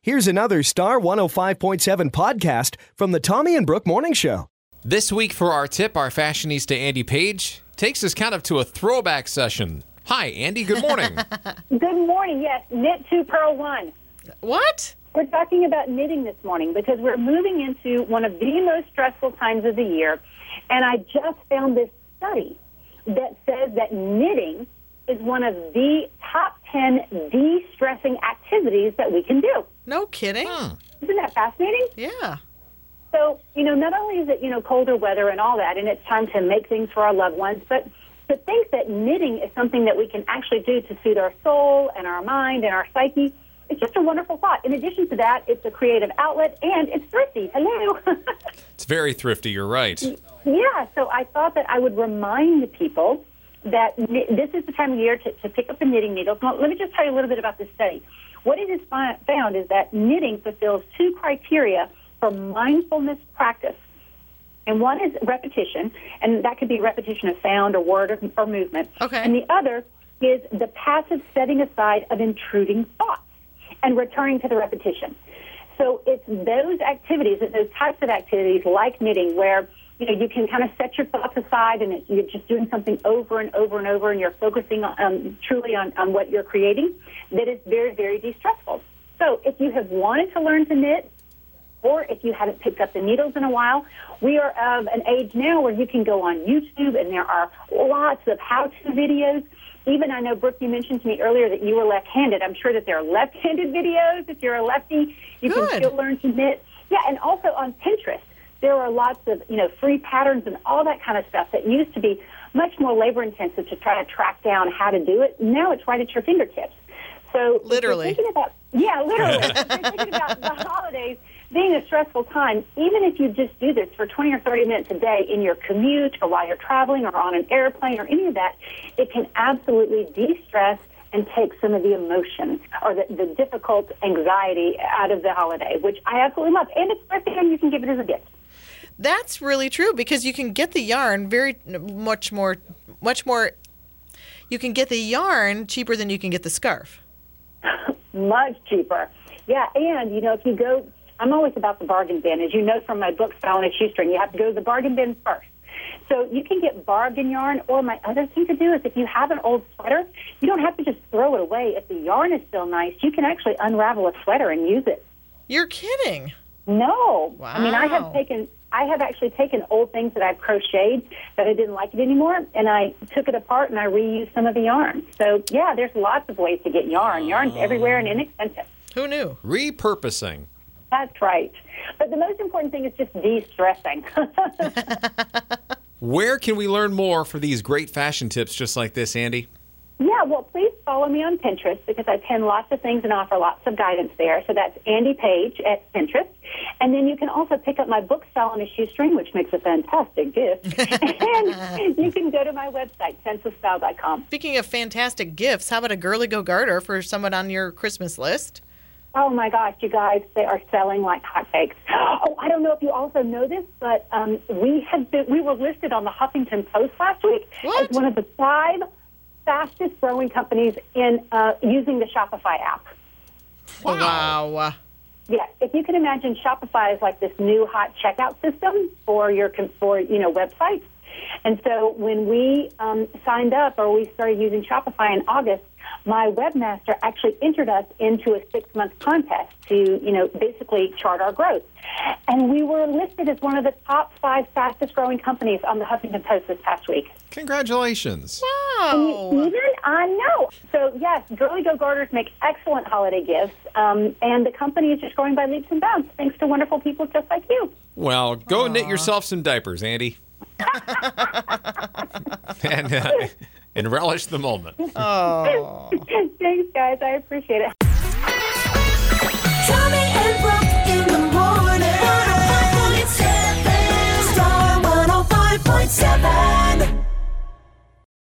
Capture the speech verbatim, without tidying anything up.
Here's another Star one oh five point seven podcast from the Tommy and Brooke Morning Show. This week for our tip, our fashionista Andy Page takes us kind of to a throwback session. Hi, Andy. Good morning. Good morning. Yes, knit two, purl one. What? We're talking about knitting this morning because we're moving into one of the most stressful times of the year. And I just found this study that says that knitting is one of the top ten de-stressing activities that we can do. No kidding. Hmm. Isn't that fascinating? Yeah. So, you know, not only is it, you know, colder weather and all that, and it's time to make things for our loved ones, but to think that knitting is something that we can actually do to soothe our soul and our mind and our psyche, it's just a wonderful thought. In addition to that, it's a creative outlet, and it's thrifty. Hello. It's very thrifty. You're right. Yeah, so I thought that I would remind people that kn- this is the time of year to, to pick up the knitting needles. Now, let me just tell you a little bit about this study. What it has fi- found is that knitting fulfills two criteria for mindfulness practice. And one is repetition, and that could be repetition of sound or word or, or movement. Okay. And the other is the passive setting aside of intruding thoughts and returning to the repetition. So it's those activities, those types of activities like knitting where, you know, you can kind of set your thoughts aside and it, you're just doing something over and over and over and you're focusing on, um, truly on, on what you're creating, that is very, very de-stressful. So if you have wanted to learn to knit, or if you haven't picked up the needles in a while, we are of an age now where you can go on YouTube and there are lots of how-to videos. Even I know, Brooke, you mentioned to me earlier that you were left-handed. I'm sure that there are left-handed videos. If you're a lefty, you Good. can still learn to knit. Yeah, and also on Pinterest, there are lots of, you know, free patterns and all that kind of stuff that used to be much more labor-intensive to try to track down how to do it. Now it's right at your fingertips. So Literally. If you're thinking about, yeah, literally. If you're thinking about the holidays being a stressful time, even if you just do this for twenty or thirty minutes a day in your commute or while you're traveling or on an airplane or any of that, it can absolutely de-stress and take some of the emotion or the, the difficult anxiety out of the holiday, which I absolutely love. And it's birthday and you can give it as a gift. That's really true because you can get the yarn very much more, much more, you can get the yarn cheaper than you can get the scarf. Much cheaper. Yeah, and, you know, if you go, I'm always about the bargain bin. As you know from my book, Style and a Shoestring, you have to go to the bargain bin first. So you can get bargain yarn, or my other thing to do is if you have an old sweater, you don't have to just throw it away. If the yarn is still nice, you can actually unravel a sweater and use it. You're kidding. No. Wow. I mean, I have taken, I have actually taken old things that I've crocheted that I didn't like it anymore, and I took it apart and I reused some of the yarn. So, yeah, there's lots of ways to get yarn. Yarn's everywhere and inexpensive. Who knew? Repurposing. That's right. But the most important thing is just de-stressing. Where can we learn more for these great fashion tips just like this, Andy? Yeah, well, please follow me on Pinterest because I pin lots of things and offer lots of guidance there. So that's Andy Page at Pinterest. And then you can also pick up my book, Style and a Shoestring, which makes a fantastic gift. And you can go to my website, sense of style dot com. Speaking of fantastic gifts, how about a Girly Go Garter for someone on your Christmas list? Oh, my gosh, you guys, they are selling like hotcakes. Oh, I don't know if you also know this, but um, we have been, we were listed on the Huffington Post last week What? as one of the five fastest growing companies in uh, using the Shopify app. Wow. Yeah, if you can imagine, Shopify is like this new hot checkout system for your for you know websites. And so when we um, signed up or we started using Shopify in August, my webmaster actually entered us into a six-month contest to, you know, basically chart our growth. And we were listed as one of the top five fastest-growing companies on the Huffington Post this past week. Congratulations. Wow. Even I know. So, yes, Girly Go Garters make excellent holiday gifts, um, and the company is just growing by leaps and bounds thanks to wonderful people just like you. Well, go knit yourself some diapers, Andy. and, uh, and relish the moment. Oh. Thanks, guys. I appreciate it.